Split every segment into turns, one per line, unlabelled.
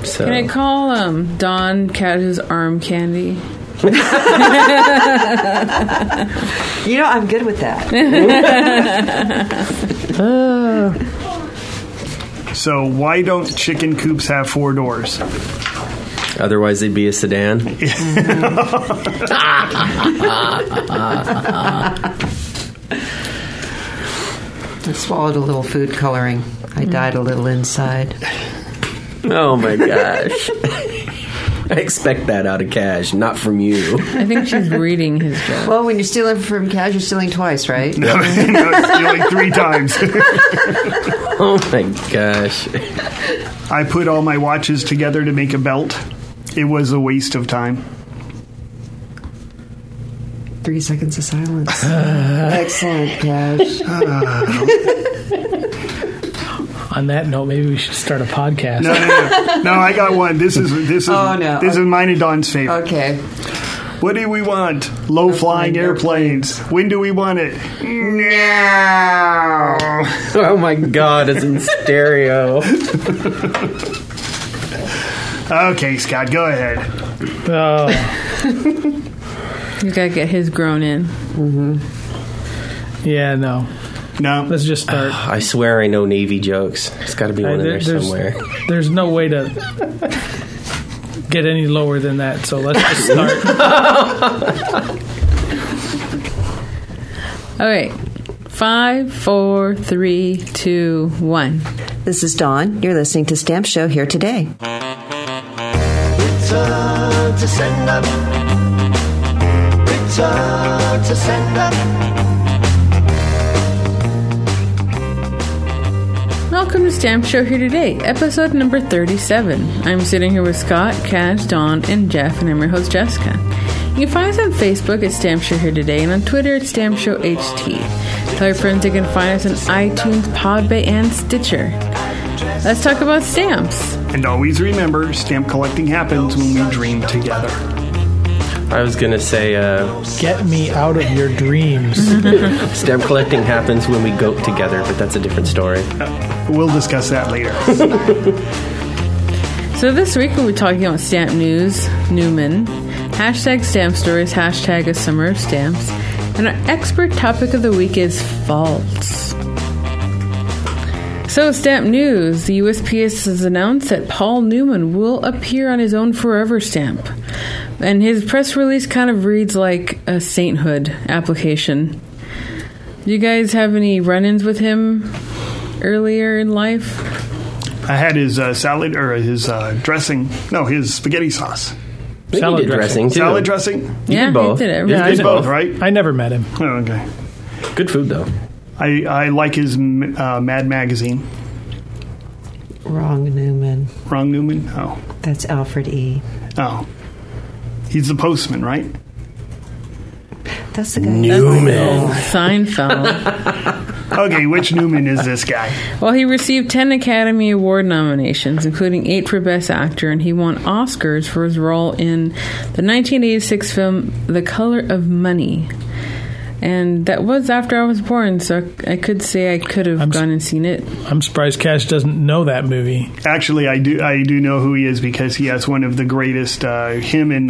So.
Can I call Don Cash's arm candy?
I'm good with that.
So why don't chicken coops have 4 doors?
Otherwise, they'd be a sedan.
I swallowed a little food coloring. I died a little inside.
Oh my gosh. I expect that out of Cash, not from you.
I think she's reading his joke.
Well, when you're stealing from Cash, you're stealing twice, right?
No, stealing 3 times.
Oh my gosh.
I put all my watches together to make a belt. It was a waste of time.
3 seconds of silence. Excellent, Cash.
On that note, maybe we should start a podcast.
No, I got one. This is this is mine and Don's favorite.
Okay.
What do we want? Low-flying airplanes. When do we want it? Now.
Oh my god, it's in stereo.
Okay, Scott, go ahead.
Oh.
You gotta get his grown in.
Mm-hmm.
Yeah, no. Let's just start.
I swear I know Navy jokes. There's got to be one in there somewhere.
There's no way to get any lower than that, so let's just start.
All right. 5, 4, 3, 2, 1.
This is Dawn. You're listening to Stamp Show Here Today.
Return to sender. Return to sender.
Welcome to Stamp Show Here Today, episode number 37. I'm sitting here with Scott, Cash, Dawn, and Jeff, and I'm your host, Jessica. You can find us on Facebook at Stamp Show Here Today, and on Twitter at Stamp Show HT. Tell your friends you can find us on iTunes, Podbay, and Stitcher. Let's talk about stamps.
And always remember, stamp collecting happens when we dream together.
I was going to say...
Get me out of your dreams.
Stamp collecting happens when we goat together, but that's a different story.
We'll discuss that later.
So this week we'll be talking about stamp news, Newman, hashtag stamp stories, hashtag a summer of stamps, and our expert topic of the week is false. So stamp news, the USPS has announced that Paul Newman will appear on his own forever stamp. And his press release kind of reads like a sainthood application. Do you guys have any run-ins with him earlier in life?
I had his salad, or his dressing. No, his spaghetti sauce.
Salad dressing, too.
Salad dressing?
You did both.
He did it.
You did both, right?
I never met him.
Oh, okay.
Good food, though.
I like his Mad Magazine.
Wrong Newman.
Wrong Newman? Oh.
That's Alfred E.
Oh. He's the postman, right?
That's the guy.
Newman.
Seinfeld.
Okay, which Newman is this guy?
Well, he received 10 Academy Award nominations, including 8 for Best Actor, and he won Oscars for his role in the 1986 film The Color of Money. And that was after I was born, so I could say I could have gone and seen it.
I'm surprised Cash doesn't know that movie.
Actually, I do know who he is because he has one of the greatest, him and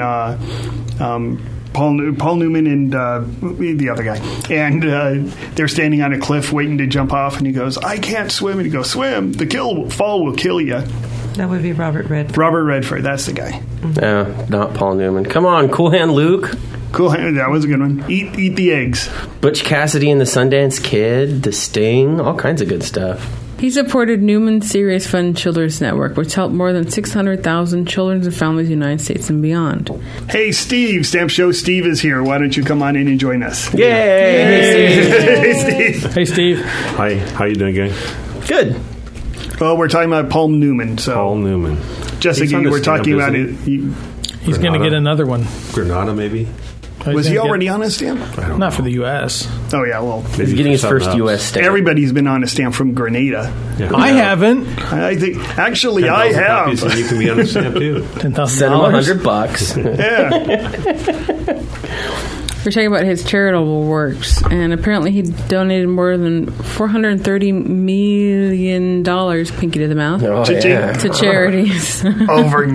Paul Newman and the other guy. And they're standing on a cliff waiting to jump off, and he goes, I can't swim. And he goes, swim. The fall will kill you.
That would be Robert Redford.
Robert Redford, that's the guy.
No, not Paul Newman. Come on, Cool Hand Luke.
Cool, that was a good one. Eat the eggs.
Butch Cassidy and the Sundance Kid, The Sting, all kinds of good stuff.
He supported Newman's Serious Fund Children's Network, which helped more than 600,000 children and families in the United States and beyond.
Hey, Steve. Stamp Show Steve is here. Why don't you come on in and join us?
Yay!
Hey, Steve.
Hey, Steve.
Hi. How you doing, gang?
Good.
Well, we're talking about Paul Newman. So
Paul Newman.
Jessica, you were talking about it.
He's going to get another one.
Granada, maybe?
Was he already on a stamp?
Not for the U.S.
Oh, yeah, well.
He's getting his first U.S. stamp.
Everybody's been on a stamp from Grenada.
Yeah. I haven't.
I think, actually, I have.
Copies, and you can be on a stamp, too.
$10,000. Send him $100.
Yeah.
We're talking about his charitable works, and apparently he donated more than $430 million, pinky to the mouth, to charities.
Over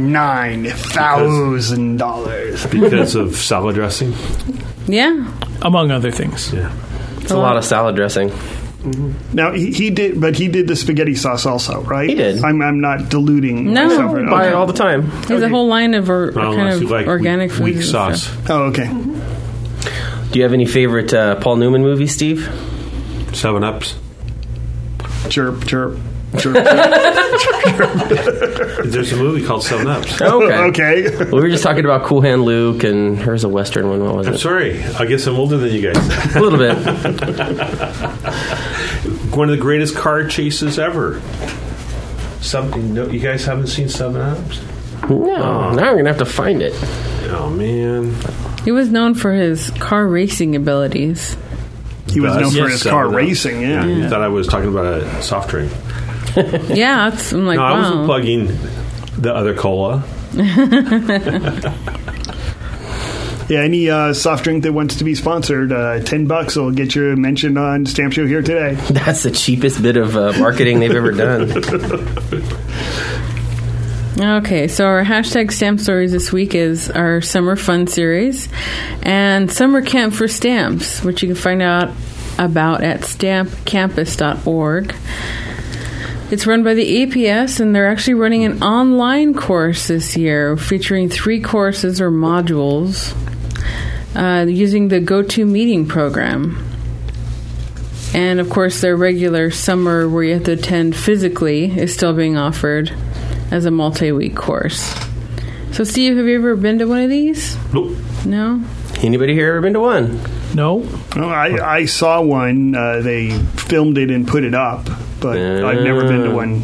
$9,000
because of salad dressing.
Yeah,
among other things.
Yeah,
it's a lot of salad dressing.
Now he did, but he did the spaghetti sauce also, right?
He did.
I'm not diluting.
No,
myself.
I buy it all the time.
he has a whole line of organic
weak
foods.
sauce.
Oh, okay.
Do you have any favorite Paul Newman movies, Steve?
7-Ups.
Chirp, chirp, chirp.
There's a movie called 7-Ups.
Okay.
Okay.
We were just talking about Cool Hand Luke, and here's a Western one. What was
I'm
it?
sorry. I guess I'm older than you guys.
A little bit.
One of the greatest car chases ever. Something. No, you guys haven't seen 7-Ups?
No. Now I'm going to have to find it.
Oh, man.
He was known for his car racing abilities.
He was known for his car
7-Up.
racing, yeah.
You thought I was talking about a soft drink.
Yeah, I'm like,
No, I
wow.
wasn't plugging the other cola.
Yeah, any soft drink that wants to be sponsored, $10 will get you mentioned on Stamp Show Here Today.
That's the cheapest bit of marketing they've ever done.
Okay, so our hashtag stamp stories this week is our summer fun series and summer camp for stamps, which you can find out about at stampcampus.org. It's run by the APS, and they're actually running an online course this year featuring 3 courses or modules using the GoToMeeting program. And, of course, their regular summer where you have to attend physically is still being offered as a multi-week course. So, Steve, have you ever been to one of these?
Nope.
No?
Anybody here ever been to one?
No.
Oh, I saw one. They filmed it and put it up, but I've never been to one.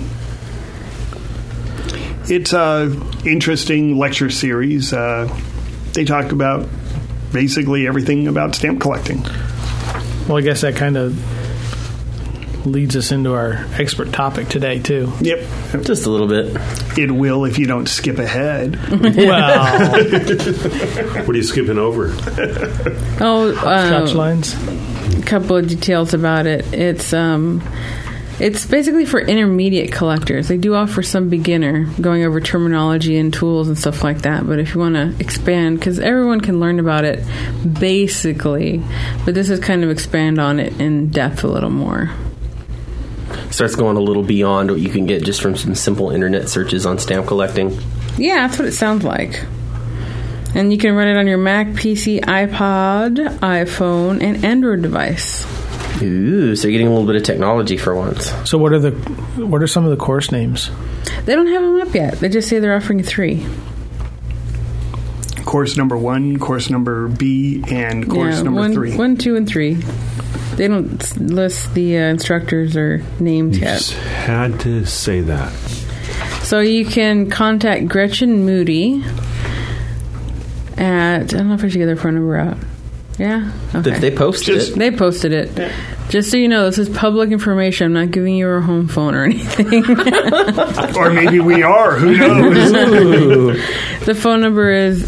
It's a interesting lecture series. They talk about basically everything about stamp collecting.
Well, I guess that kind of leads us into our expert topic today, too.
Yep.
Just a little bit.
It will if you don't skip ahead.
Well,
What are you skipping over?
Scotch lines.
A couple of details about it. It's basically for intermediate collectors. They do offer some beginner going over terminology and tools and stuff like that. But if you want to expand, because everyone can learn about it basically, but this is kind of expand on it in depth a little more.
Starts going a little beyond what you can get just from some simple internet searches on stamp collecting.
Yeah, that's what it sounds like. And you can run it on your Mac, PC, iPod, iPhone, and Android device.
Ooh, so you're getting a little bit of technology for once.
So what are some of the course names?
They don't have them up yet. They just say they're offering 3.
Course number 1, course number B, and course number 3.
1, 2, and 3. They don't list the instructors or names yet.
Just had to say that.
So you can contact Gretchen Moody at, I don't know if I should get their phone number out. Yeah? Okay.
They posted it.
They posted it.
Yeah.
Just so you know, this is public information. I'm not giving you a home phone or anything.
Or maybe we are. Who knows?
The phone number is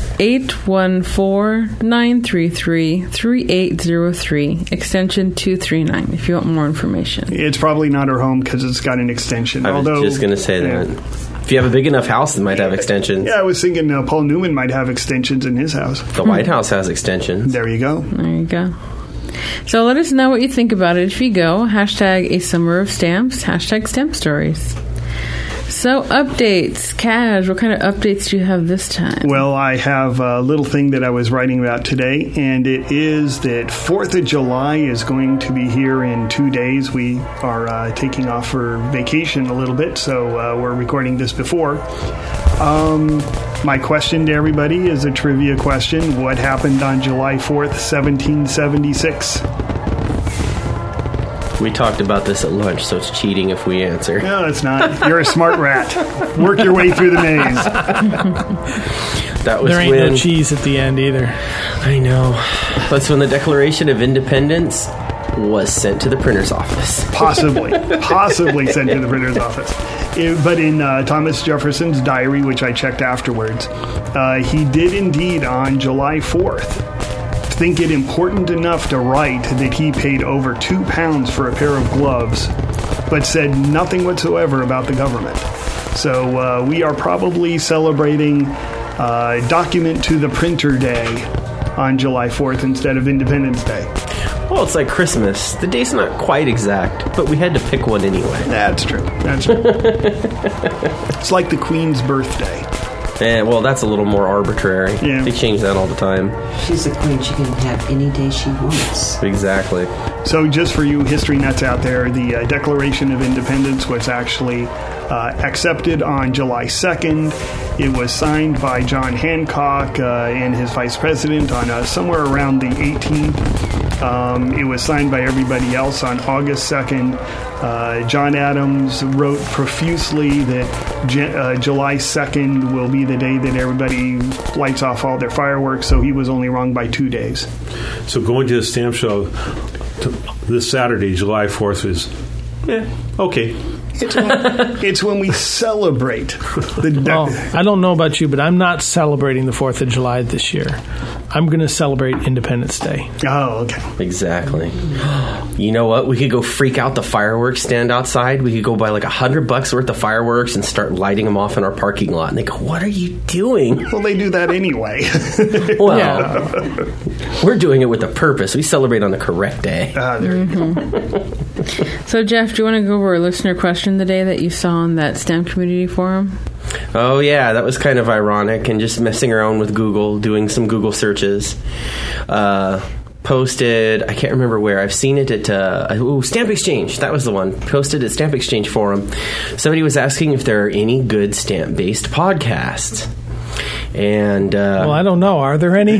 814-933-3803, extension 239, if you want more information.
It's probably not her home because it's got an extension.
I was just going to say that. If you have a big enough house, it might have extensions.
Yeah, I was thinking Paul Newman might have extensions in his house.
The White House has extensions.
There you go.
There you go. So let us know what you think about it if you go. Hashtag a summer of stamps. Hashtag stamp stories. So updates. Cash, what kind of updates do you have this time?
Well, I have a little thing that I was writing about today, and it is that 4th of July is going to be here in 2 days. We are taking off for vacation a little bit, so we're recording this before. My question to everybody is a trivia question. What happened on July 4th, 1776?
We talked about this at lunch, so it's cheating if we answer.
No, it's not. You're a smart rat. Work your way through the maze.
That was
There ain't
when
no cheese at the end either.
I know. That's when the Declaration of Independence was sent to the printer's office.
Possibly sent to the printer's office. But in Thomas Jefferson's diary, which I checked afterwards, he did indeed on July 4th think it important enough to write that he paid over £2 for a pair of gloves, but said nothing whatsoever about the government. So we are probably celebrating Document to the Printer Day on July 4th instead of Independence Day.
Well, it's like Christmas. The date's not quite exact, but we had to pick one anyway.
That's true. That's true. It's like the Queen's birthday.
Well, that's a little more arbitrary.
Yeah.
They change that all the time.
She's a queen. She can have any day she wants.
Exactly.
So just for you history nuts out there, the Declaration of Independence was actually accepted on July 2nd. It was signed by John Hancock and his vice president on somewhere around the 18th. It was signed by everybody else on August 2nd. John Adams wrote profusely that July 2nd will be the day that everybody lights off all their fireworks, so he was only wrong by 2 days.
So going to the stamp show this Saturday, July 4th, is, okay.
It's when we celebrate.
I don't know about you, but I'm not celebrating the 4th of July this year. I'm going to celebrate Independence Day.
Oh, okay.
Exactly. You know what? We could go freak out the fireworks stand outside. We could go buy like $100 worth of fireworks and start lighting them off in our parking lot. And they go, "What are you doing?"
Well, they do that anyway.
Well, we're doing it with a purpose. We celebrate on the correct day.
There you go.
So, Jeff, do you want to go over a listener question today that you saw on that STEM community forum?
Oh, yeah, that was kind of ironic, and just messing around with Google, doing some Google searches. Posted, I can't remember where, I've seen it at Stamp Exchange, that was the one. Posted at Stamp Exchange forum. Somebody was asking if there are any good stamp-based podcasts. And
well, I don't know. Are there any?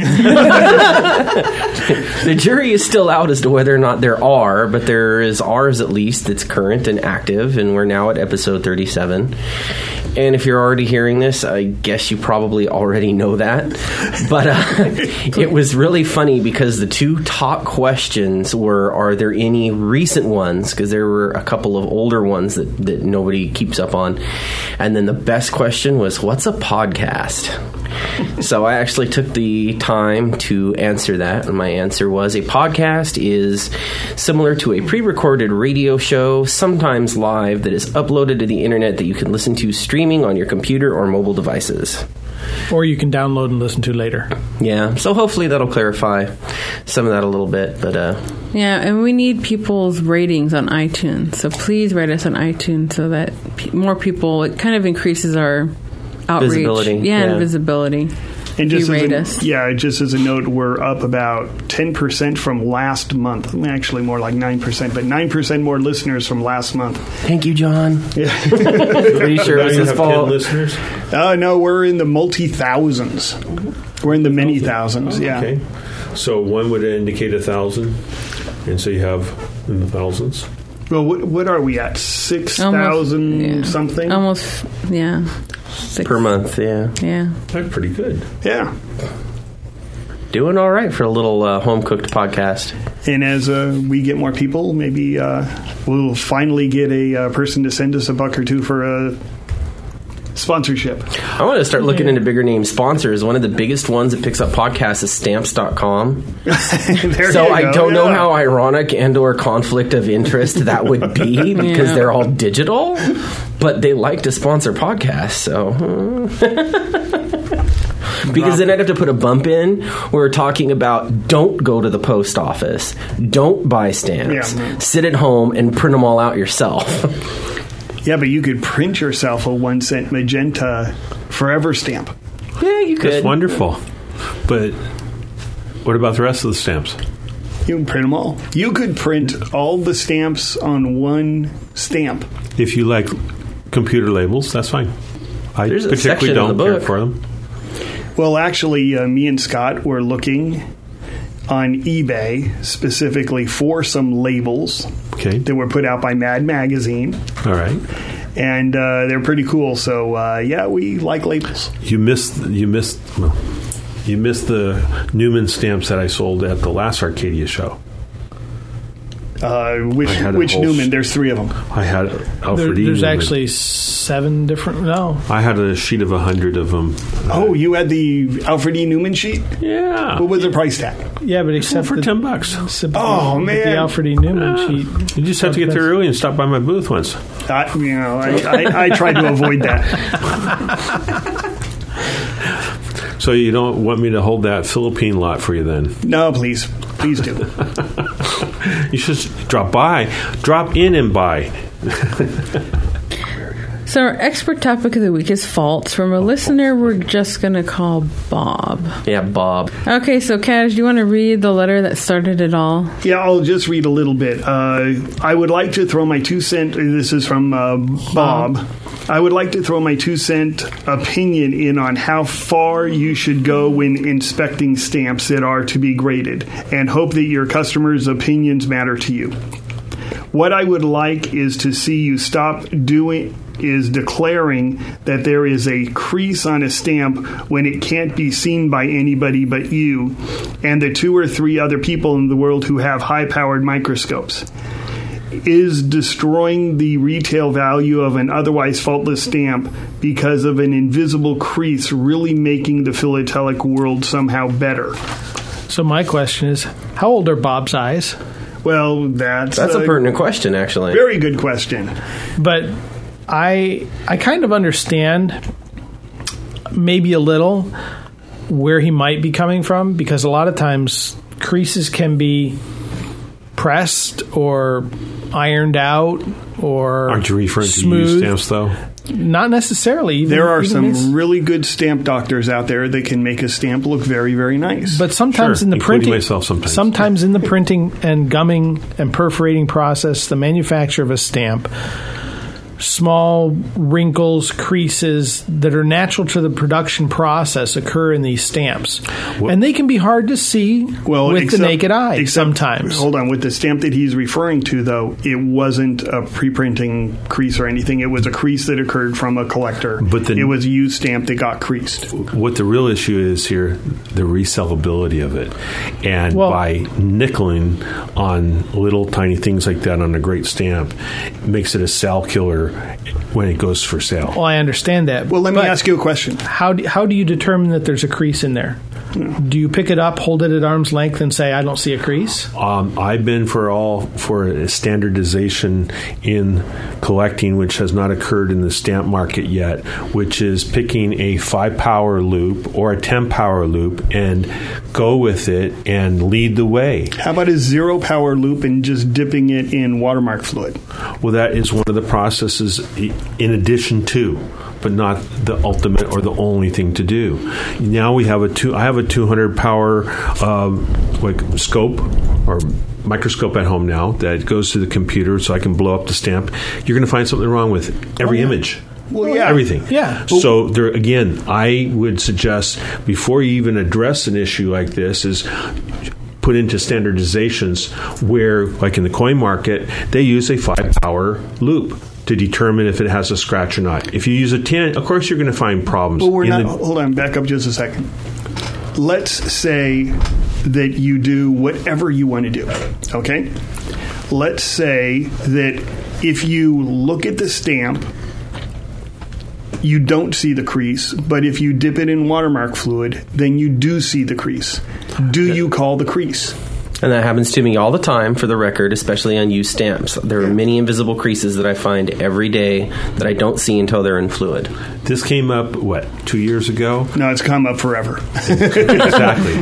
The jury is still out as to whether or not there are, but there is ours at least that's current and active, and we're now at episode 37. And if you're already hearing this, I guess you probably already know that. But it was really funny because the two top questions were, are there any recent ones? Because there were a couple of older ones that nobody keeps up on. And then the best question was, what's a podcast? So I actually took the time to answer that, and my answer was a podcast is similar to a pre-recorded radio show, sometimes live, that is uploaded to the internet that you can listen to streaming on your computer or mobile devices.
Or you can download and listen to later.
Yeah, so hopefully that'll clarify some of that a little bit. But
yeah, and we need people's ratings on iTunes, so please rate us on iTunes so that more people, it kind of increases our outreach.
Visibility.
Yeah, and visibility.
And just
rate us.
Yeah, just as a note, we're up about 10% from last month. Actually, more like 9%, but 9% more listeners from last month.
Thank you, John.
Yeah.
Pretty sure it was his fault.
10 listeners?
No, we're in the multi-thousands. We're in the many thousands, yeah.
Okay. So one would indicate 1,000, and so you have in the thousands.
Well, what are we at? 6,000 something?
Almost, yeah. 6
per month, yeah.
Yeah.
That's pretty good.
Yeah.
Doing all right for a little home-cooked podcast.
And as we get more people, maybe we'll finally get a person to send us $1 or $2 for a sponsorship.
I want to start looking into bigger name sponsors. One of the biggest ones that picks up podcasts is Stamps.com. So I don't know how ironic and or conflict of interest that would be because they're all digital, but they like to sponsor podcasts. So because then I'd have to put a bump in where we're talking about don't go to the post office, don't buy stamps, sit at home and print them all out yourself.
Yeah, but you could print yourself a 1-cent magenta forever stamp.
Yeah, you could.
That's wonderful. But what about the rest of the stamps?
You can print them all. You could print all the stamps on one stamp.
If you like computer labels, that's fine. I
There's a
particularly
section in
don't
the
care
book.
for them.
Well, actually, me and Scott were looking on eBay specifically for some labels that were put out by Mad Magazine.
All right.
And they're pretty cool. So, yeah, we like labels.
You missed the Newman stamps that I sold at the last Arcadia show.
Which
had a whole
Newman? There's 3 of them.
I had Alfred E.
There's
Newman.
actually 7 different. No,
I had a sheet of 100 of them.
Oh, you had the Alfred E. Newman sheet?
Yeah.
What was the price tag?
yeah, but except
For
the-
$10.
except
Oh,
the
man.
Alfred E. Newman sheet.
You just have to get there early and stop by my booth once.
I tried to avoid that.
So you don't want me to hold that Philippine lot for you then?
No, please do.
You should drop in and buy.
So our expert topic of the week is faults from a listener we're just going to call Bob.
Yeah, Bob.
Okay, so Cash, do you want to read the letter that started it all?
Yeah, I'll just read a little bit. I would like to throw my 2 cent. This is from Bob. I would like to throw my 2 cent opinion in on how far you should go when inspecting stamps that are to be graded, and hope that your customers' opinions matter to you. What I would like is to see you stop declaring that there is a crease on a stamp when it can't be seen by anybody but you and the 2 or 3 other people in the world who have high-powered microscopes. Is destroying the retail value of an otherwise faultless stamp because of an invisible crease really making the philatelic world somehow better?
So my question is, how old are Bob's eyes?
Well, that's
That's a pertinent question, actually.
very good question.
But I kind of understand maybe a little where he might be coming from, because a lot of times creases can be pressed or ironed out or
Aren't you referring
smooth.
to used stamps, though?
Not necessarily. Even,
There are
even
some really good stamp doctors out there that can make a stamp look very, very nice.
But sometimes
Sure,
in the
including
printing,
myself sometimes.
in the printing and gumming and perforating process, the manufacture of a stamp, small wrinkles, creases that are natural to the production process occur in these stamps, and they can be hard to see with the naked eye. Sometimes,
hold on, with the stamp that he's referring to, though, it wasn't a pre-printing crease or anything. It was a crease that occurred from a collector.
But
it was a used stamp that got creased.
What the real issue is here, the resellability of it. And by nickeling on little tiny things like that on a great stamp, it makes it a sale killer when it goes for sale.
Well, I understand that.
Well, let me ask you a question.
How do you determine that there's a crease in there? Do you pick it up, hold it at arm's length, and say, I don't see a crease?
I've been for a standardization in collecting, which has not occurred in the stamp market yet, which is picking a 5-power loop or a 10-power loop and go with it and lead the way.
How about a 0-power loop and just dipping it in watermark fluid?
Well, that is one of the processes in addition to, but not the ultimate or the only thing to do. Now I have a 200 power scope or microscope at home now that goes to the computer so I can blow up the stamp. You're going to find something wrong with every image.
Well, yeah.
Everything.
Yeah.
So there again, I would suggest before you even address an issue like this is put into standardizations where, like in the coin market, they use a 5-power loop to determine if it has a scratch or not. If you use a 10, of course you're going to find problems.
Well, hold on, back up just a second. Let's say that you do whatever you want to do, okay? Let's say that if you look at the stamp, you don't see the crease, but if you dip it in watermark fluid, then you do see the crease. Do you call the crease?
And that happens to me all the time, for the record, especially on used stamps. There are many invisible creases that I find every day that I don't see until they're in fluid.
This came up, 2 years ago?
No, it's come up forever.
Exactly.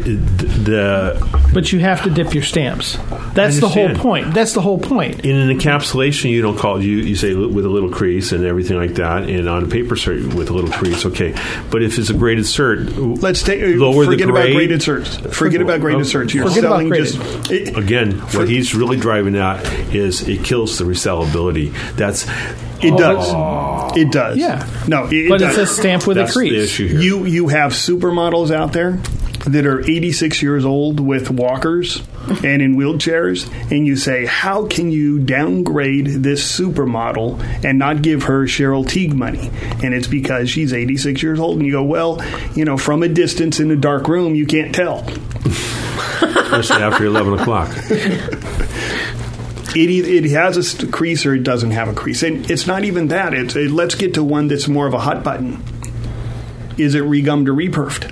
But you have to dip your stamps. That's the whole point. That's the whole point.
In an encapsulation, you don't call it, you say with a little crease and everything like that, and on a paper cert with a little crease, okay. But if it's a graded cert,
let's
lower
forget
the grade.
about graded certs. Forget about graded certs. You're
Forget
selling
about
just
again. What he's really driving at is it kills the resellability.
It does. It does.
Yeah.
No,
But
does.
it's a stamp with
That's
a crease.
the issue here.
You have supermodels out there that are 86 years old with walkers and in wheelchairs, and you say, how can you downgrade this supermodel and not give her Cheryl Teague money? And it's because she's 86 years old. And you go, well, from a distance in a dark room, you can't tell.
Especially after 11 o'clock.
It has a crease or it doesn't have a crease. And it's not even that. Let's get to one that's more of a hot button. Is it regummed or reperfed?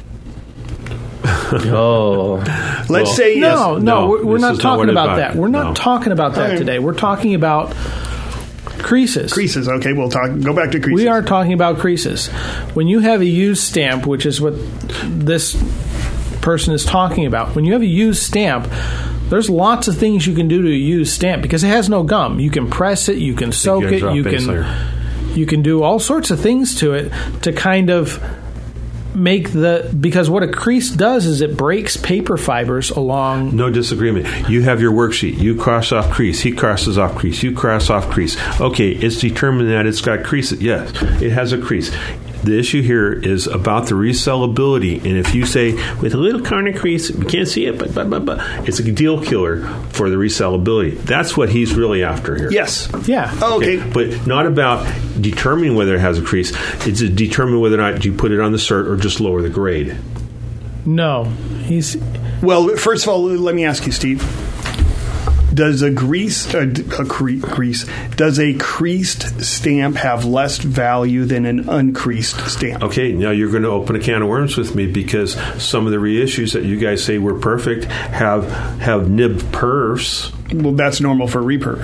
Let's say
no. We're not talking about that. We're not
No.
talking about that
Okay.
today. We're talking about creases.
Creases. Okay, we'll go back to creases.
We are talking about creases. When you have a used stamp, which is what this person is talking about, when you have a used stamp, there's lots of things you can do to a used stamp because it has no gum. You can press it, you can soak
can
it,
drop base layer.
you can do all sorts of things to it to kind of make because what a crease does is it breaks paper fibers along.
No disagreement. You have your worksheet. You cross off crease. He crosses off crease. You cross off crease. Okay, it's determined that it's got creases. Yes, it has a crease. The issue here is about the resellability, and if you say with a little corner crease, we can't see it, but it's a deal killer for the resellability. That's what he's really after here.
Yes.
Yeah.
Oh, okay.
But not about determining whether it has a crease. It's to determine whether or not you put it on the cert or just lower the grade.
No.
Well, first of all, let me ask you, Steve. Does a creased stamp have less value than an uncreased stamp?
Okay, now you're going to open a can of worms with me because some of the reissues that you guys say were perfect have nibbed perfs.
Well, that's normal for reissues.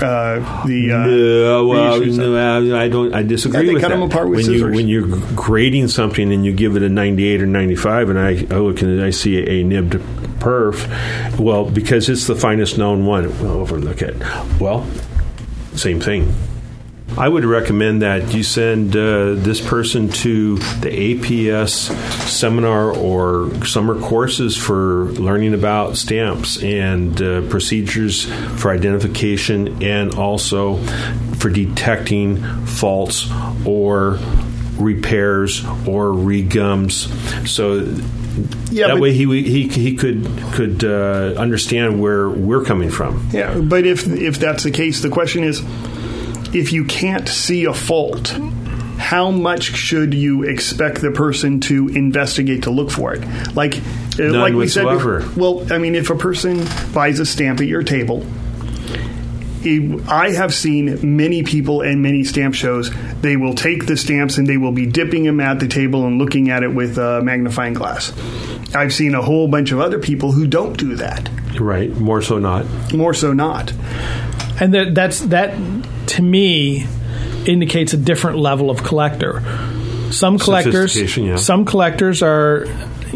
I don't. I disagree
They
with
cut
that.
them apart with
when
scissors.
when you're grading something and you give it a 98 or 95, and I look and I see a nibbed perf, well, because it's the finest known one, we'll overlook it. Well, same thing. I would recommend that you send this person to the APS seminar or summer courses for learning about stamps and procedures for identification and also for detecting faults or repairs or regums. So that way he could understand where we're coming from.
Yeah, but if that's the case, the question is, if you can't see a fault, how much should you expect the person to investigate to look for it? Like we said before, well, I mean, if a person buys a stamp at your table, I have seen many people and many stamp shows, they will take the stamps and they will be dipping them at the table and looking at it with a magnifying glass. I've seen a whole bunch of other people who don't do that.
Right, more so not.
And that to me indicates a different level of collector. Some collectors are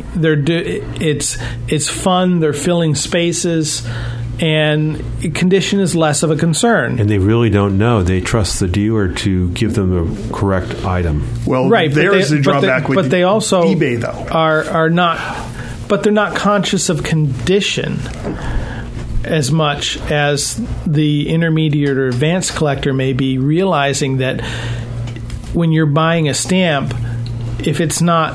it's fun, they're filling spaces, and condition is less of a concern.
And they really don't know. They trust the dealer to give them the correct item.
Well, right, there's the drawback with
but they also
eBay, though.
Are not, but they're not conscious of condition as much as the intermediate or advanced collector may be, realizing that when you're buying a stamp, if it's not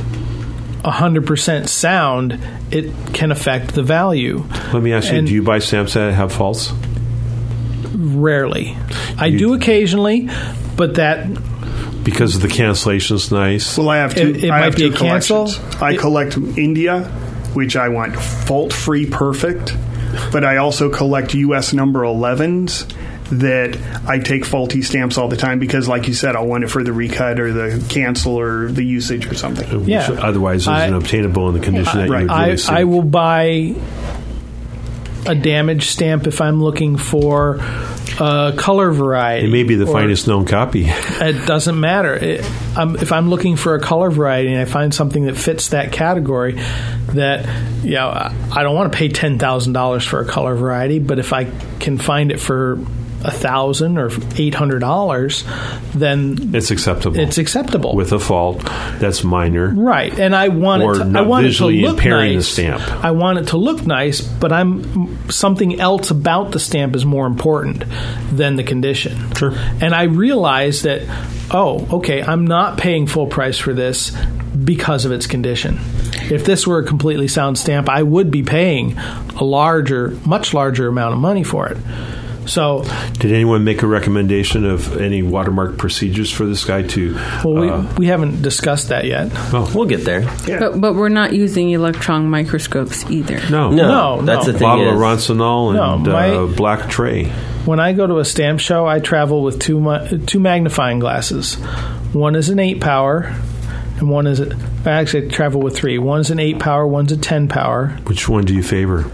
100% sound, it can affect the value.
Let me ask you, do you buy stamps that have faults?
Rarely. I do occasionally, but that...
Because the cancellation's nice?
Well, I have two.
It might be a cancel.
I collect India, which I want fault-free perfect, but I also collect U.S. number 11s that I take faulty stamps all the time because, like you said, I'll want it for the recut or the cancel or the usage or something.
Yeah.
Otherwise, it's unobtainable in the condition that you would really see.
I will buy a damaged stamp if I'm looking for a color variety.
It may be the finest known copy.
It doesn't matter. If I'm looking for a color variety and I find something that fits that category, that I don't want to pay $10,000 for a color variety, but if I can find it for $1,000 or $800, then
it's acceptable.
It's acceptable
with a fault that's minor,
right? And I want it to look
impairing
nice.
The stamp.
I want it to look nice, but something else about the stamp is more important than the condition.
Sure.
And I realize that, I'm not paying full price for this because of its condition. If this were a completely sound stamp, I would be paying a much larger amount of money for it. So,
Did anyone make a recommendation of any watermark procedures for this guy to?
we haven't discussed that yet.
We'll get there.
Yeah.
But we're not using electron microscopes either.
No,
No,
that's
no.
the thing.
Bottle of
is,
Roncinol and
No, my-
black tray.
When I go to a stamp show, I travel with two magnifying glasses. One is an 8 power, and one is I actually travel with 3. One's an 8 power, one's a 10 power.
Which one do you favor?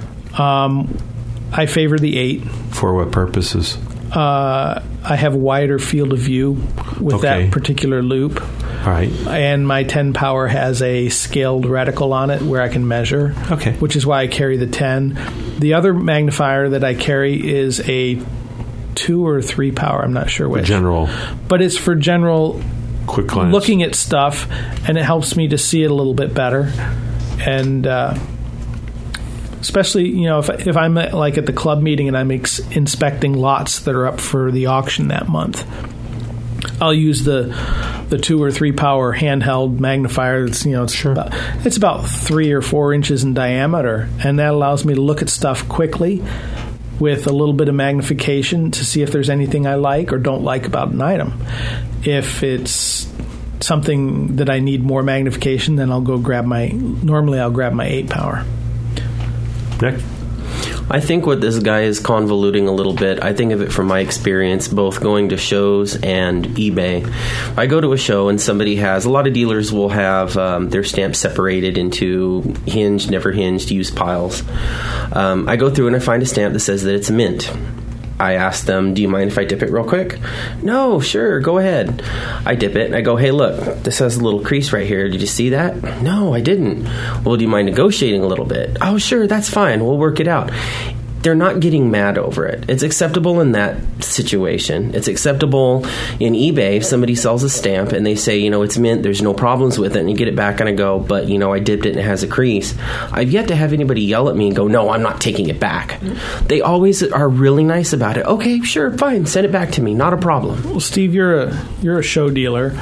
I favor the 8.
For what purposes?
I have a wider field of view with
Okay.
that particular loop.
All right.
And my 10 power has a scaled reticle on it where I can measure.
Okay.
Which is why I carry the 10. The other magnifier that I carry is a 2 or 3 power. I'm not sure which.
General
But it's for general
quick glance.
looking at stuff, and it helps me to see it a little bit better. And especially, if I'm like at the club meeting and I'm inspecting lots that are up for the auction that month, I'll use the 2 or 3 power handheld magnifier. It's about 3 or 4 inches in diameter, and that allows me to look at stuff quickly with a little bit of magnification to see if there's anything I like or don't like about an item. If it's something that I need more magnification, then I'll grab my 8 power.
Nick?
I think what this guy is convoluting a little bit, I think of it from my experience, both going to shows and eBay. I go to a show and a lot of dealers will have their stamps separated into hinged, never hinged, used piles. I go through and I find a stamp that says that it's mint. I ask them, do you mind if I dip it real quick? No, sure, go ahead. I dip it and I go, hey, look, this has a little crease right here. Did you see that? No, I didn't. Well, do you mind negotiating a little bit? Oh, sure, that's fine. We'll work it out. They're not getting mad over it. It's acceptable in that situation. It's acceptable in eBay if somebody sells a stamp and they say, it's mint, there's no problems with it, and you get it back and I go, but, I dipped it and it has a crease. I've yet to have anybody yell at me and go, no, I'm not taking it back. They always are really nice about it. Okay, sure, fine, send it back to me, not a problem.
Well, Steve, you're a show dealer.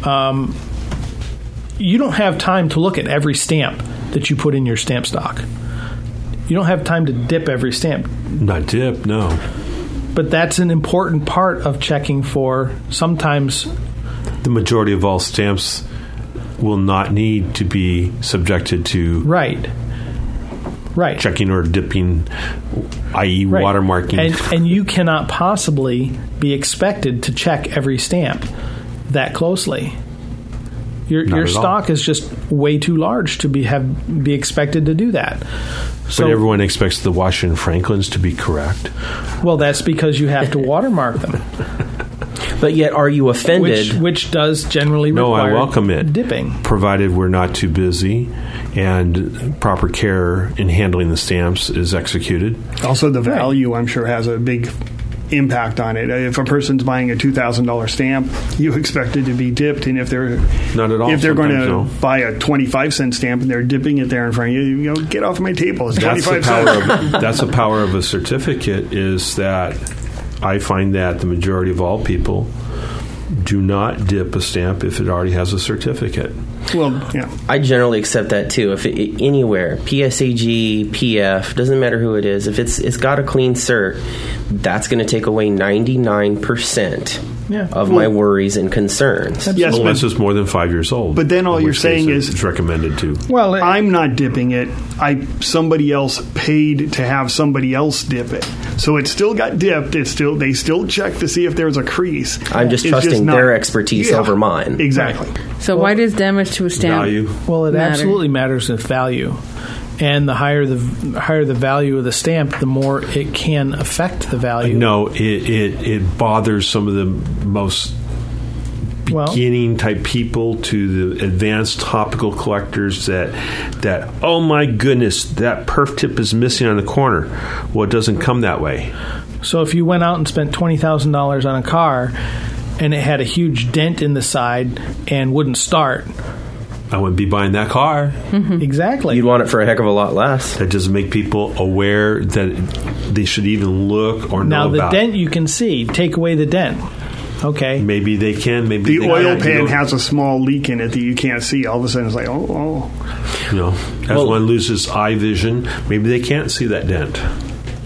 You don't have time to look at every stamp that you put in your stamp stock. You don't have time to dip every stamp.
Not dip, no.
But that's an important part of checking for sometimes.
The majority of all stamps will not need to be subjected to
Right.
checking or dipping, i.e.
Right.
watermarking.
And you cannot possibly be expected to check every stamp that closely. Your stock is just way too large to be expected to do that.
But everyone expects the Washington Franklins to be correct.
Well, that's because you have to watermark them.
But yet, are you offended?
Which does generally require
I welcome it.
dipping.
Provided we're not too busy and proper care in handling the stamps is executed.
Also, the value, I'm sure, has a big impact on it. If a person's buying a $2,000 stamp, you expect it to be dipped, and if they're
Not at all.
if they're going
Sometimes
to
no.
buy a 25-cent stamp and they're dipping it there in front of you, you go, get off my table. It's
That's
25
the power
cents.
of, that's the power of a certificate, is that I find that the majority of all people do not dip a stamp if it already has a certificate.
Well, yeah.
I generally accept that too. If anywhere, PSAG, PF, doesn't matter who it is, if it's got a clean cert, that's going to take away 99% of my worries and concerns.
Yes,
Unless it's more than 5 years old.
But then all
in
you're
which
saying
case
is-
it's recommended to.
Well,
I'm not dipping it. Somebody else paid to have somebody else dip it, so it still got dipped. They still check to see if there's a crease.
I'm just
It's
trusting
not-
their expertise over mine.
Exactly.
So why does damage to a stamp
Value.
Well, it
matter?
absolutely matters with value. And the higher the value of the stamp, the more it can affect the value.
No, it bothers some of the most beginning type people to the advanced topical collectors that oh my goodness, that perf tip is missing on the corner. Well, it doesn't come that way.
So if you went out and spent $20,000 on a car and it had a huge dent in the side and wouldn't start,
I wouldn't be buying that car.
exactly.
You'd want it for a heck of a lot less.
That doesn't make people aware that they should even look or
Now
know
the
about.
dent you can see. Take away the dent. Okay.
Maybe they can. Maybe
The
they
oil
can't.
pan has a small leak in it that you can't see. All of a sudden, it's like,
You know, as one loses eye vision, maybe they can't see that dent.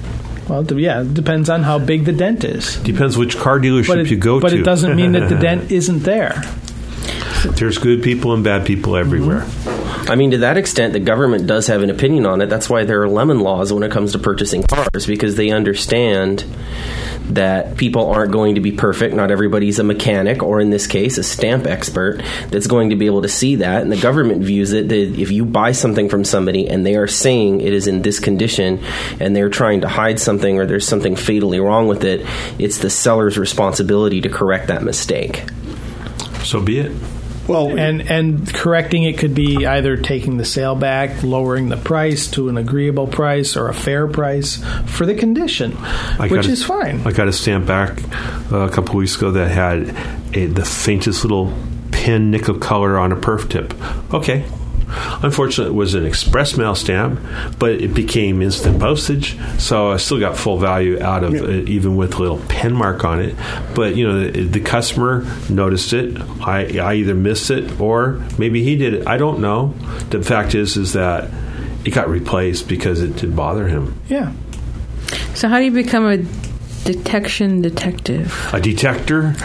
Well, it depends on how big the dent is.
Depends which car dealership you go to.
But it doesn't mean that the dent isn't there.
There's good people and bad people everywhere.
I mean, to that extent, the government does have an opinion on it. That's why there are lemon laws when it comes to purchasing cars, because they understand that people aren't going to be perfect. Not everybody's a mechanic, or in this case, a stamp expert that's going to be able to see that. And the government views it that if you buy something from somebody and they are saying it is in this condition and they're trying to hide something or there's something fatally wrong with it, it's the seller's responsibility to correct that mistake.
So be it.
Well,
and correcting it could be either taking the sale back, lowering the price to an agreeable price or a fair price for the condition, which is fine.
I got a stamp back a couple weeks ago that had the faintest little pin nickel color on a perf tip. Okay. Unfortunately, it was an express mail stamp, but it became instant postage, so I still got full value out of it, even with a little pen mark on it. But, the customer noticed it. I either missed it or maybe he did it. I don't know. The fact is that it got replaced because it did bother him.
Yeah.
So how do you become a detection detective?
A detector?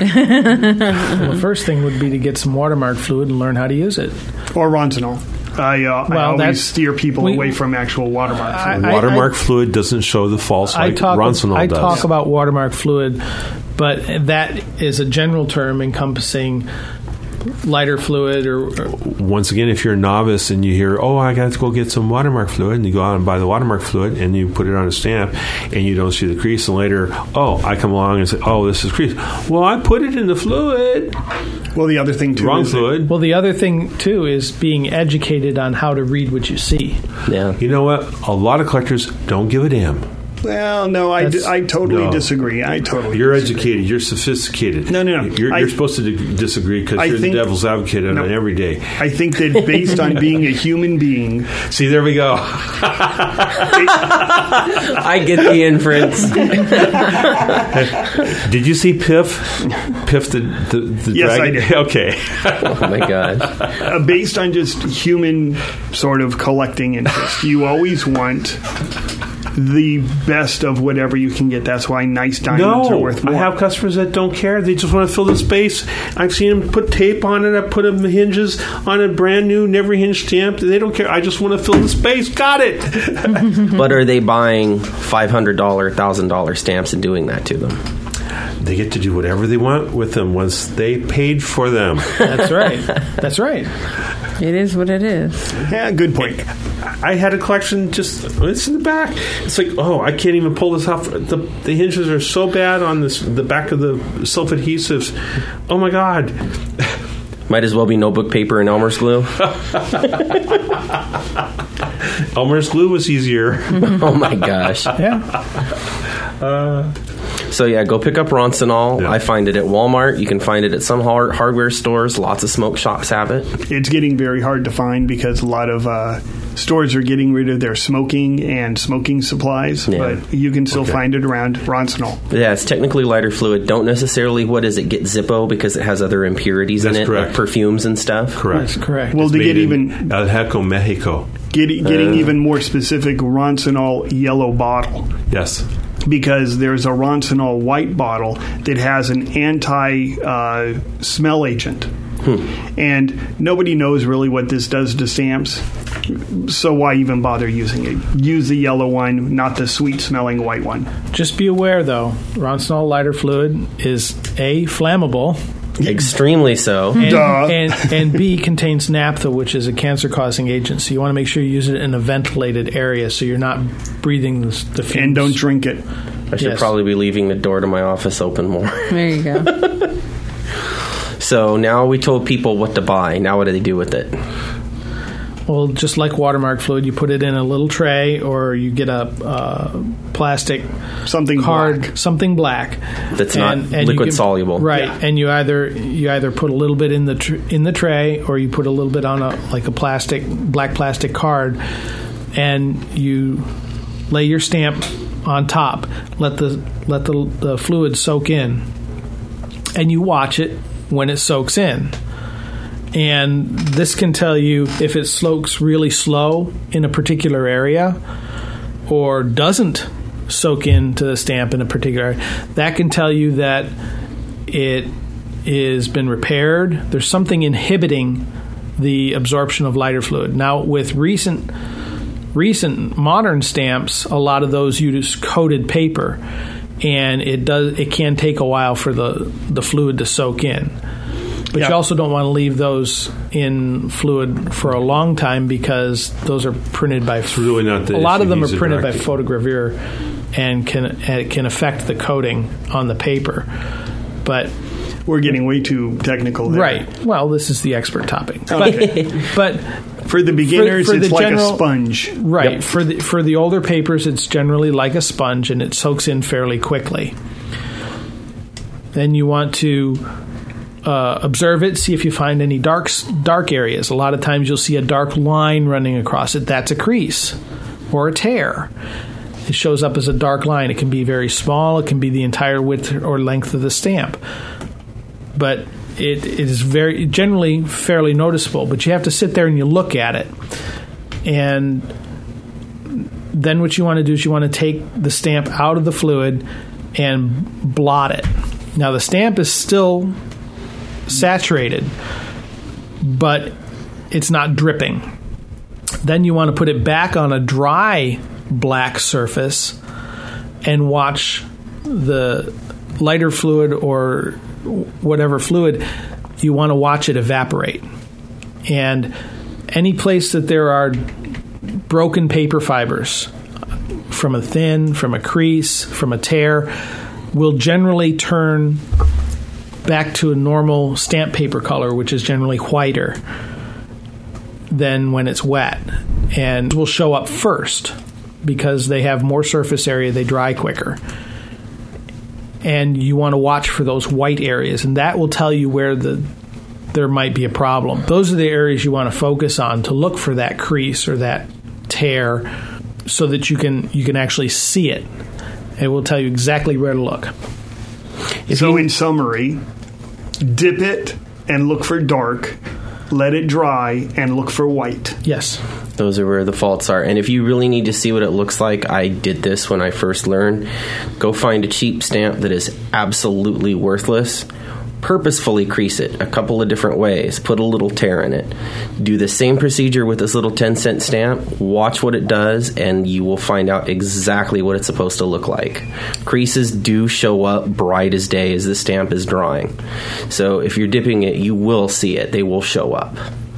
Well, the first thing would be to get some watermark fluid and learn how to use it.
or Ronsinol. I always steer people away from actual watermark fluid.
Watermark fluid doesn't show the faults like Ronsinol does.
I talk about watermark fluid, but that is a general term encompassing lighter fluid or
once again, if you're a novice and you hear, I got to go get some watermark fluid, and you go out and buy the watermark fluid and you put it on a stamp and you don't see the crease, and later I come along and say, this is crease. Well, I put it in the fluid.
Well, the other thing too
wrong
is
fluid.
Well, the other thing too is being educated on how to read what you see.
Yeah.
You know what? A lot of collectors don't give a damn.
Well, no, I totally disagree.
You're educated. You're sophisticated.
No.
You're supposed to disagree because you're the devil's advocate on it every day.
I think that based on being a human being...
See, there we go.
I get the inference.
Did you see Piff? Piff the
yes,
dragon?
I did.
Okay.
Oh, my God.
Based on just human sort of collecting interest, you always want the best of whatever you can get. That's why nice diamonds are worth more.
I have customers that don't care. They just want to fill the space. I've seen them put tape on it. I put them hinges on a brand new never hinged stamp. They don't care. I just want to fill the space. Got it.
But are they buying $500, $1,000 stamps and doing that to them?
They get to do whatever they want with them once they paid for them.
That's right. That's right.
It is what it is.
Yeah, good point.
I had a collection it's in the back. It's like, I can't even pull this off. The hinges are so bad on the back of the self-adhesives. Oh, my God.
Might as well be notebook paper and Elmer's glue.
Elmer's glue was easier.
Oh, my gosh.
Yeah.
So, go pick up Ronsinol.
Yeah.
I find it at Walmart. You can find it at some hardware stores. Lots of smoke shops have it.
It's getting very hard to find because a lot of stores are getting rid of their smoking and smoking supplies, but you can still find it around Ronsinol.
Yeah, it's technically lighter fluid. Don't necessarily, get Zippo because it has other impurities in it,
correct.
like perfumes and stuff.
Correct.
That's correct.
Well,
It's
to
made
get
in
even...
El Jeco, Mexico.
Getting even more specific, Ronsinol yellow bottle.
Yes.
Because there's a Ronsinol white bottle that has an anti-smell agent. And nobody knows really what this does to stamps, so why even bother using it? Use the yellow one, not the sweet-smelling white one.
Just be aware, though, Ronsinol lighter fluid is A, flammable,
Extremely so.
and B, contains naphtha, which is a cancer-causing agent. So you want to make sure you use it in a ventilated area so you're not breathing the fumes.
And don't drink it.
I should probably be leaving the door to my office open more.
There you go.
So
now we told people what to buy. Now what do they do with it?
Well, just like watermark fluid, you put it in a little tray, or you get a plastic
something
black
that's not liquid soluble,
right?
Yeah.
And you either put a little bit in the tray, or you put a little bit on a black plastic card, and you lay your stamp on top. Let the fluid soak in, and you watch it when it soaks in. And this can tell you if it soaks really slow in a particular area or doesn't soak into the stamp in a particular area. That can tell you that it has been repaired. There's something inhibiting the absorption of lighter fluid. Now, with recent modern stamps, a lot of those use coated paper, and it can take a while for the fluid to soak in. But you also don't want to leave those in fluid for a long time because those are printed by.
It's really not the
a lot of them are
issue.
printed by photogravure, and can affect the coating on the paper. But
we're getting way too technical there.
Right. Well, this is the expert topic. But
for the beginners,
for
it's
the
like
general,
a sponge.
Right.
Yep.
For the older papers, it's generally like a sponge, and it soaks in fairly quickly. Then you want to observe it, see if you find any dark areas. A lot of times you'll see a dark line running across it. That's a crease or a tear. It shows up as a dark line. It can be very small. It can be the entire width or length of the stamp. But it is generally fairly noticeable. But you have to sit there and you look at it. And then what you want to do is you want to take the stamp out of the fluid and blot it. Now the stamp is still saturated, but it's not dripping. Then you want to put it back on a dry black surface and watch the lighter fluid or whatever fluid, you want to watch it evaporate. And any place that there are broken paper fibers from a thin, from a crease, from a tear, will generally turn back to a normal stamp paper color, which is generally whiter than when it's wet, and will show up first because they have more surface area, they dry quicker. And you want to watch for those white areas, and that will tell you where there might be a problem. Those are the areas you want to focus on to look for that crease or that tear so that you can actually see it. It will tell you exactly where to look.
So in summary, dip it and look for dark, let it dry and look for white.
Yes.
Those are where the faults are. And if you really need to see what it looks like, I did this when I first learned. Go find a cheap stamp that is absolutely worthless. Purposefully crease it a couple of different ways. Put a little tear in it. Do the same procedure with this little 10-cent stamp. Watch what it does, and you will find out exactly what it's supposed to look like. Creases do show up bright as day as the stamp is drying. So if you're dipping it, you will see it. They will show up.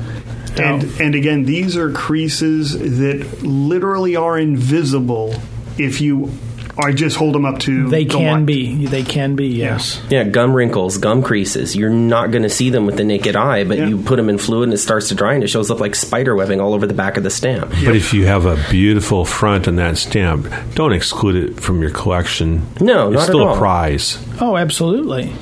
And again, these are creases that literally are invisible if you just hold them up to
They
the
can
light.
be. They can be, yes.
Yeah, gum wrinkles, gum creases. You're not going to see them with the naked eye, but you put them in fluid and it starts to dry and it shows up like spider webbing all over the back of the stamp.
But if you have a beautiful front on that stamp, don't exclude it from your collection.
No, not
it's
at
still
all.
a prize.
Oh, absolutely.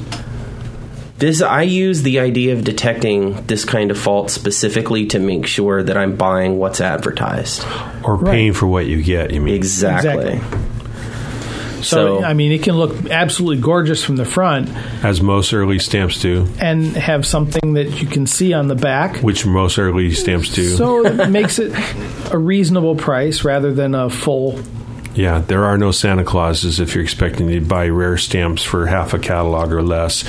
I use the idea of detecting this kind of fault specifically to make sure that I'm buying what's advertised.
Or paying for what you get, you mean.
Exactly.
So, I mean, it can look absolutely gorgeous from the front.
As most early stamps do.
And have something that you can see on the back.
Which most early stamps do.
So it makes it a reasonable price rather than a full.
Yeah, there are no Santa Clauses if you're expecting to buy rare stamps for half a catalog or less.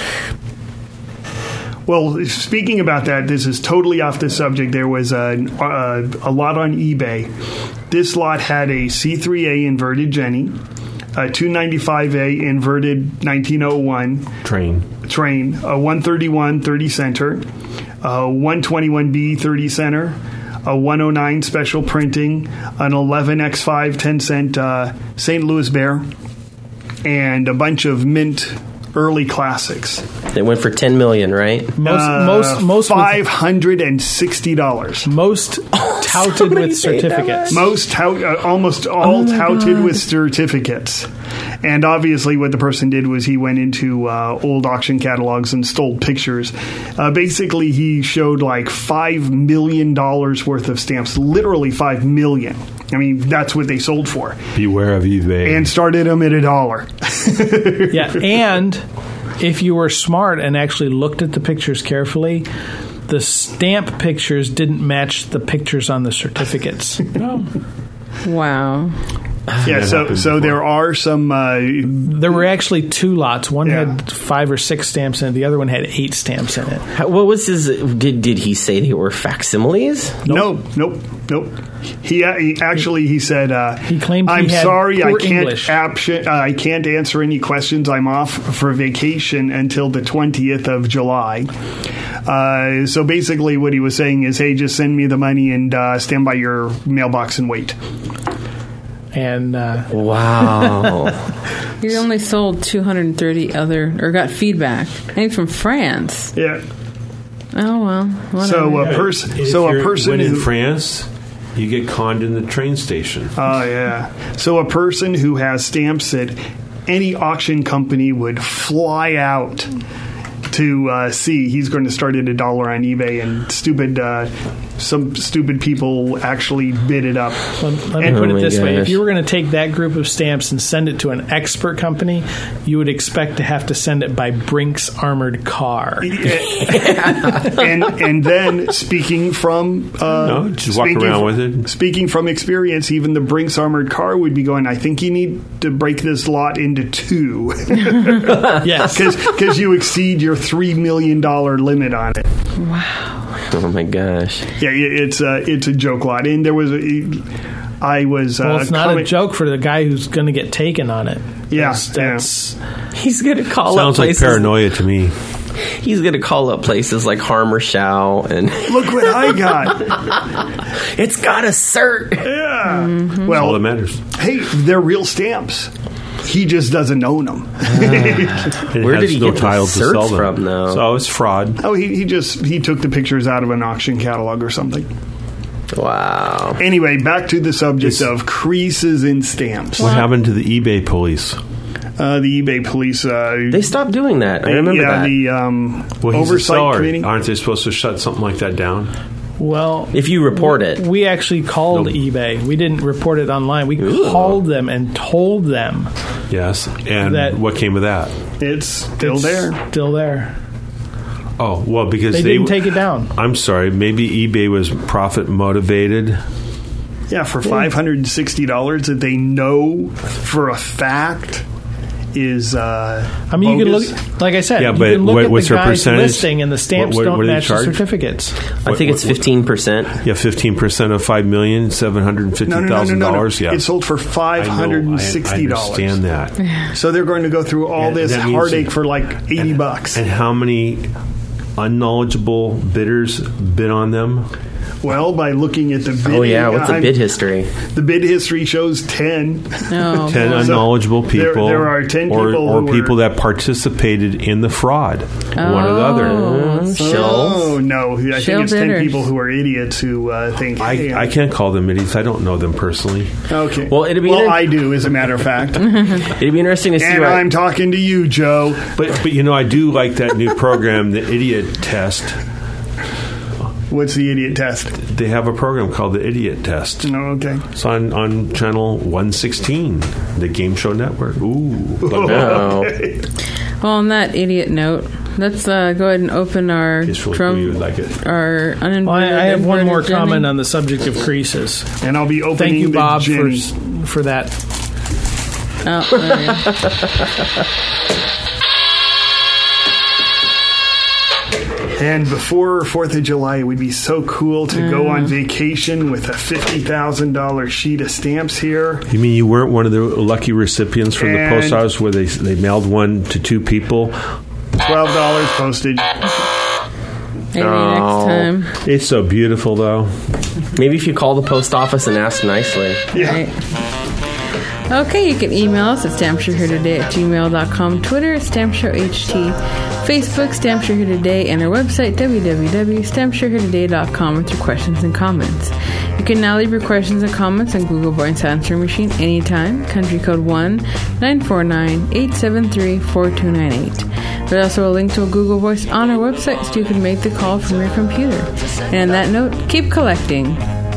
Well, speaking about that, this is totally off the subject. There was a lot on eBay. This lot had a C3A inverted Jenny, a 295A inverted 1901 train, a 131 30 center, a 121B 30 center, a 109 special printing, an 11X5 10-cent St. Louis Bear, and a bunch of mint early classics.
They went for $10 million, right?
Most
$560.
Most touted with certificates.
Almost all touted with certificates. And obviously what the person did was he went into old auction catalogs and stole pictures. Basically, he showed like $5 million worth of stamps. Literally $5 million. I mean, that's what they sold for.
Beware of eBay.
And started them at $1.
Yeah, and if you were smart and actually looked at the pictures carefully, the stamp pictures didn't match the pictures on the certificates.
Wow.
Yeah, so there are some.
There were actually 2 lots. One had 5 or 6 stamps in it. The other one had 8 stamps in it.
What was his? Did he say they were facsimiles?
Nope. He said
he claimed
I'm
he had
sorry,
poor English.
I can't answer any questions. I'm off for vacation until the 20th of July. So basically, what he was saying is, hey, just send me the money and stand by your mailbox and wait.
And
wow.
He only sold 230 or got feedback. I think from France.
Yeah.
Oh well. Whatever.
So a person
when in
who,
France, you get conned in the train station.
Oh yeah. So a person who has stamps that any auction company would fly out to see. He's going to start at $1 on eBay, and some stupid people actually bid it up.
Let me put it this way. If you were going to take that group of stamps and send it to an expert company, you would expect to have to send it by Brink's armored car.
and then speaking from
just walk around with it.
Speaking from experience, even the Brink's armored car would be going, I think you need to break this lot into 2.
Yes.
Because you exceed your $3 million limit on it.
Wow.
Oh my gosh.
Yeah, it's a joke lot. And there was
it's not a joke for the guy who's going to get taken on it.
Yeah.
He's going to call up
Sounds
places.
like paranoia to me.
He's going to call up places like Harmer Shao and
look what I got.
It's got a cert.
Yeah.
Mm-hmm.
Well,
all that matters.
Hey, they're real stamps. He just doesn't own them.
Where did he get the certs from, though?
So it's fraud.
Oh, he took the pictures out of an auction catalog or something.
Wow.
Anyway, back to the subject of creases in stamps.
What happened to the eBay police?
The eBay police.
They stopped doing that. I remember that.
The oversight committee.
Aren't they supposed to shut something like that down?
Well,
if you report it.
We actually called eBay. We didn't report it online. We called them and told them.
Yes. And what came of that?
It's still there.
Still there.
Oh, well, because
they didn't take it down.
I'm sorry. Maybe eBay was profit motivated.
Yeah, for $560 that they know for a fact is
I mean,
bogus.
you can look, like I said,
yeah,
you
but
can look
what's
at the
their
guy's
percentage?
listing, and the stamps
what
don't
do they
match the
charge?
certificates.
I think it's 15%.
Yeah, 15% of $5,750,000.
No.
Yeah,
it sold for $560.
I understand that.
So they're going to go through all this heartache for like $80.
And how many unknowledgeable bidders bid on them?
Well, by looking at the bid.
Oh, yeah. What's the bid history?
The bid history shows 10.
No.
10 unknowledgeable people.
There are 10 people
or people that participated in the fraud. One or the other.
Oh, no. I think it's 10 people who are idiots who think...
I can't call them idiots. I don't know them personally.
Okay.
Well,
I do, as a matter of fact.
It'd be interesting to see.
And I'm talking to you, Joe.
But I do like that new program, the Idiot Test.
What's the idiot test?
They have a program called the Idiot Test.
No, okay.
It's on channel 116, the Game Show Network. Ooh.
No.
Well, on that idiot note, let's go ahead and open our
It's really cool. You would like it.
our uninverted.
Well, I have one more
Jenny.
comment on the subject of creases.
And I'll be opening
Thank you, Bob,
Jenny.
for that.
Oh, okay.
And before 4th of July, it would be so cool to go on vacation with a $50,000 sheet of stamps here.
You mean you weren't one of the lucky recipients from the post office where they mailed one to 2 people?
$12 postage.
Maybe next time.
It's so beautiful, though.
Maybe if you call the post office and ask nicely.
Yeah.
Right. Okay, you can email us at stampshowheretoday@gmail.com, Twitter at stampshowht, Facebook Stamp Show Here Today, and our website www.stampshowheretoday.com with your questions and comments. You can now leave your questions and comments on Google Voice Answering Machine anytime. Country code 1-949-873-4298. There's also a link to a Google Voice on our website so you can make the call from your computer. And on that note, keep collecting.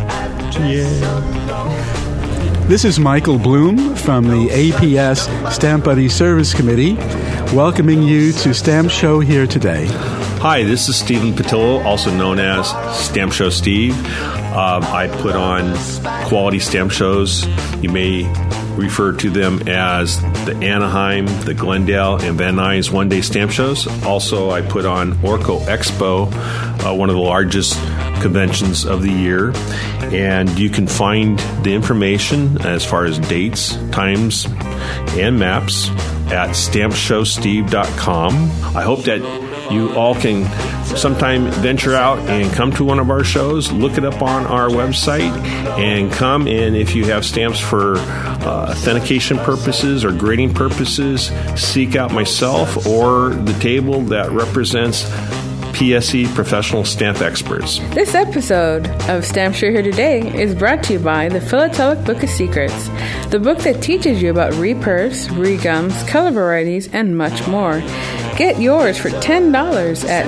This is Michael Bloom from the APS Stamp Buddy Service Committee, welcoming you to Stamp Show Here Today.
Hi, this is Stephen Patillo, also known as Stamp Show Steve. I put on quality stamp shows. You may refer to them as the Anaheim, the Glendale, and Van Nuys one-day stamp shows. Also, I put on Orco Expo, one of the largest conventions of the year. And you can find the information as far as dates, times, and maps at stampshowsteve.com. I hope that you all can sometime venture out and come to one of our shows, look it up on our website, and come in. If you have stamps for authentication purposes or grading purposes, seek out myself or the table that represents PSE Professional Stamp Experts.
This episode of Stamp Show Here Today is brought to you by the Philatelic Book of Secrets, the book that teaches you about repurfs, regums, color varieties, and much more. Get yours for $10 at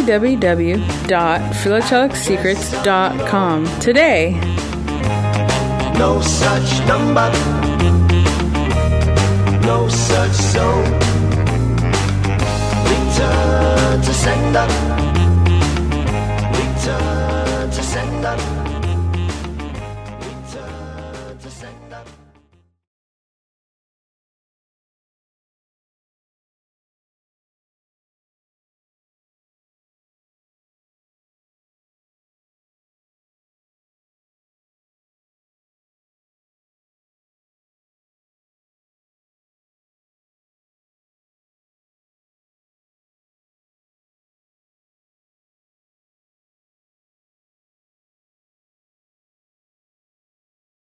www.philatelicsecrets.com today.
No such number, no such zone. Return to sender. Return to sender.